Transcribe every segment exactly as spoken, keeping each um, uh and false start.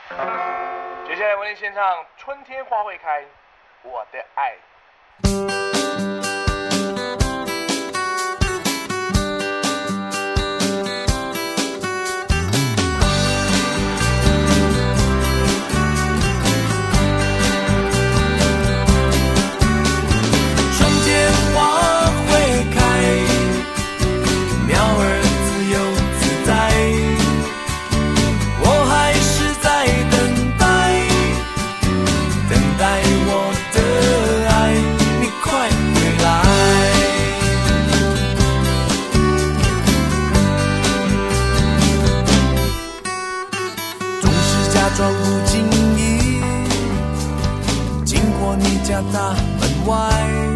接下来为您献唱《春天花会开》，我的爱。 装不经意经过你家大门外，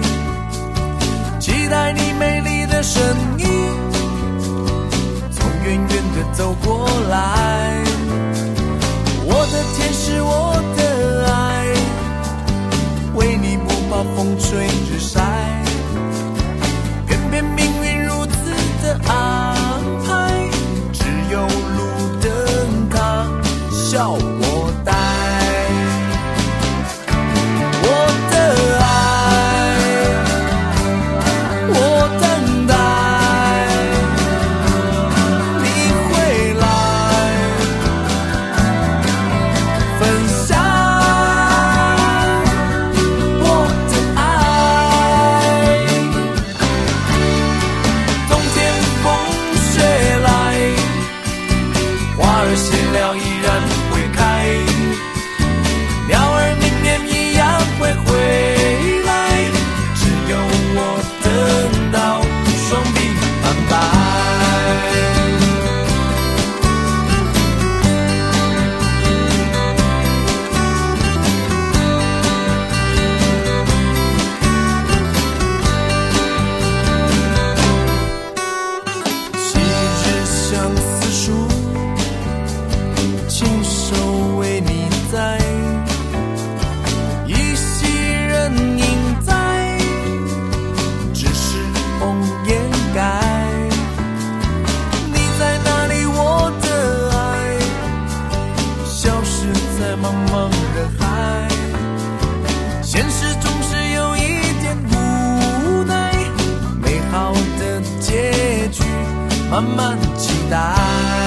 期待你美丽的身影从远远的走过来。我的天使，我的爱，为你不怕风吹日晒，偏偏命运如此的安排，只有路灯它笑我呆。我的爱，我等待你回来，分享我的爱。冬天风雪来，花儿谢了依然会开，鸟儿明年一样会回来，只有我等到双臂满白。昔日相思树，亲手为你栽，依稀人影在，只是红颜改。你在哪里，我的爱，消失在茫茫人海。现实总是有一点无奈，美好的结局慢慢期待。